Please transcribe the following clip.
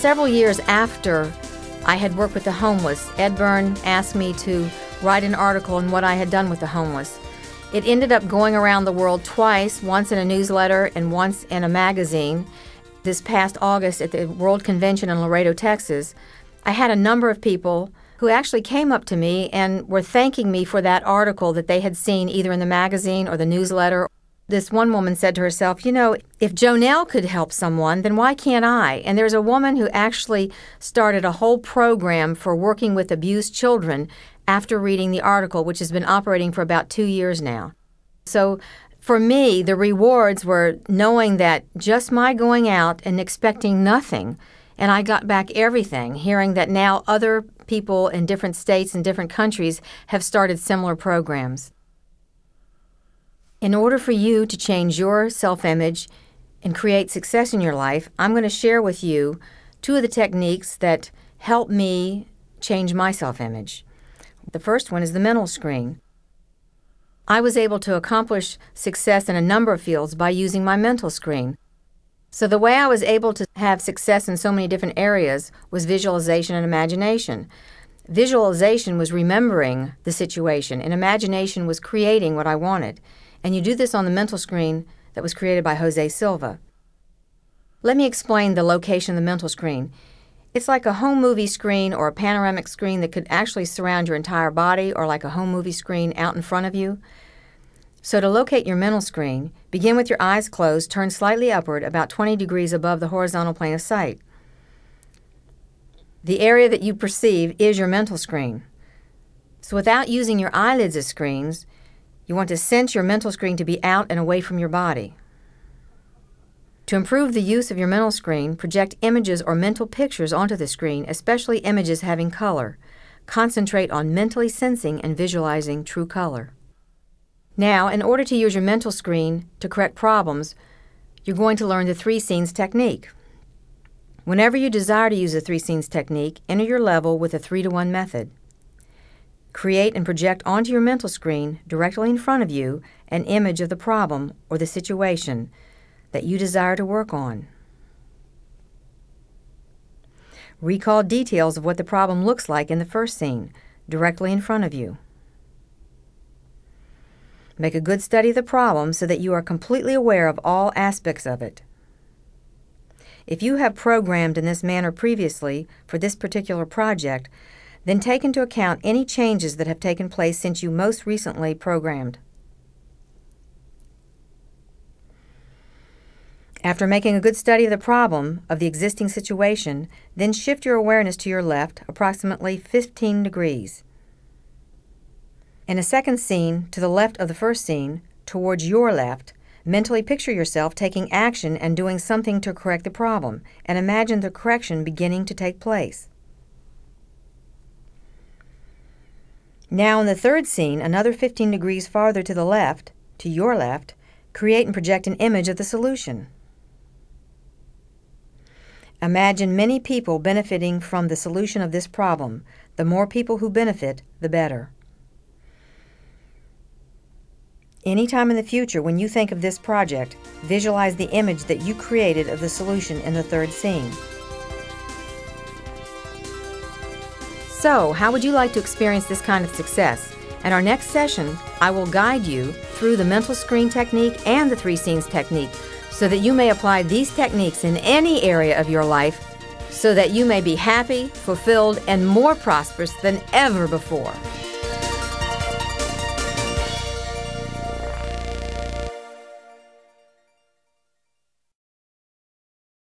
several years after I had worked with the homeless, Ed Byrne asked me to write an article on what I had done with the homeless. It ended up going around the world twice, once in a newsletter and once in a magazine. This past August at the World Convention in Laredo, Texas, I had a number of people who actually came up to me and were thanking me for that article that they had seen either in the magazine or the newsletter. This one woman said to herself, you know, if Jonelle could help someone, then why can't I? And there's a woman who actually started a whole program for working with abused children after reading the article, which has been operating for about 2 years now. So for me, the rewards were knowing that just my going out and expecting nothing, and I got back everything, hearing that now other people in different states and different countries have started similar programs. In order for you to change your self-image and create success in your life, I'm going to share with you 2 of the techniques that help me change my self-image. The first one is the mental screen. I was able to accomplish success in a number of fields by using my mental screen. So the way I was able to have success in so many different areas was visualization and imagination. Visualization was remembering the situation, and imagination was creating what I wanted. And you do this on the mental screen that was created by Jose Silva. Let me explain the location of the mental screen. It's like a home movie screen or a panoramic screen that could actually surround your entire body, or like a home movie screen out in front of you. So to locate your mental screen, begin with your eyes closed, turn slightly upward about 20 degrees above the horizontal plane of sight. The area that you perceive is your mental screen. So without using your eyelids as screens, you want to sense your mental screen to be out and away from your body. To improve the use of your mental screen, project images or mental pictures onto the screen, especially images having color. Concentrate on mentally sensing and visualizing true color. Now, in order to use your mental screen to correct problems, you're going to learn the 3 scenes technique. Whenever you desire to use the 3 scenes technique, enter your level with a 3-to-1 method. Create and project onto your mental screen, directly in front of you, an image of the problem or the situation that you desire to work on. Recall details of what the problem looks like in the first scene, directly in front of you. Make a good study of the problem so that you are completely aware of all aspects of it. If you have programmed in this manner previously for this particular project, then take into account any changes that have taken place since you most recently programmed. After making a good study of the problem of the existing situation, then shift your awareness to your left approximately 15 degrees. In a second scene, to the left of the first scene, towards your left, mentally picture yourself taking action and doing something to correct the problem, and imagine the correction beginning to take place. Now in the third scene, another 15 degrees farther to the left, to your left, create and project an image of the solution. Imagine many people benefiting from the solution of this problem. The more people who benefit, the better. Anytime in the future when you think of this project, visualize the image that you created of the solution in the third scene. So, how would you like to experience this kind of success? In our next session, I will guide you through the mental screen technique and the 3 scenes technique so that you may apply these techniques in any area of your life so that you may be happy, fulfilled, and more prosperous than ever before.